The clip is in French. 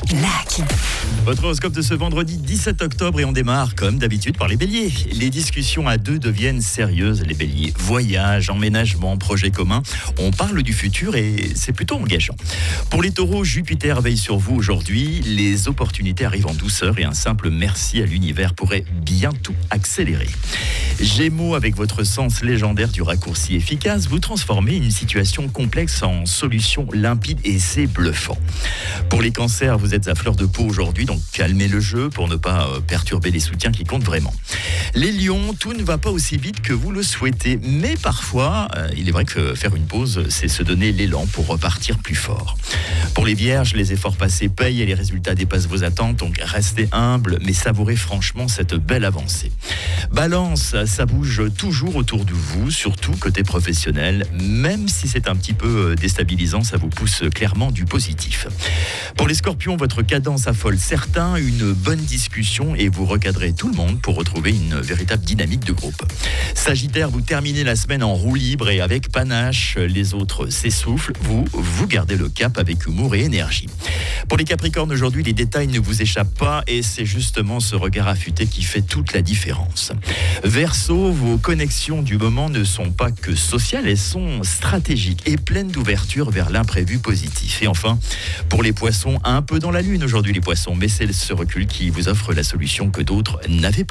Lac. Votre horoscope de ce vendredi 17 octobre et on démarre comme d'habitude par les béliers. Les discussions à deux deviennent sérieuses les béliers. Voyage, emménagement, projet commun, on parle du futur et c'est plutôt engageant. Pour les taureaux, Jupiter veille sur vous aujourd'hui. Les opportunités arrivent en douceur et un simple merci à l'univers pourrait bien tout accélérer. Gémeaux, avec votre sens légendaire du raccourci efficace, vous transformez une situation complexe en solution limpide et c'est bluffant. Pour les cancers, vous êtes à fleur de peau aujourd'hui, donc calmez le jeu pour ne pas perturber les soutiens qui comptent vraiment. Les lions, tout ne va pas aussi vite que vous le souhaitez, mais parfois, il est vrai que faire une pause, c'est se donner l'élan pour repartir plus fort. Pour les vierges, les efforts passés payent et les résultats dépassent vos attentes, donc restez humble, mais savourez franchement cette belle avancée. Balance, ça bouge toujours autour de vous, surtout côté professionnel, même si c'est un petit peu déstabilisant, ça vous pousse clairement du positif. Pour les scorpions, votre cadence affole certains, une bonne discussion et vous recadrez tout le monde pour retrouver une véritable dynamique de groupe. Sagittaire, vous terminez la semaine en roue libre et avec panache, les autres s'essoufflent, vous gardez le cap avec humour et énergie. Pour les capricornes, aujourd'hui, les détails ne vous échappent pas et c'est justement ce regard affûté qui fait toute la différence. Verseau, vos connexions du moment ne sont pas que sociales, elles sont stratégiques et pleines d'ouverture vers l'imprévu positif. Et enfin, pour les poissons, un peu dans la lune aujourd'hui les poissons, mais c'est ce recul qui vous offre la solution que d'autres n'avaient pas.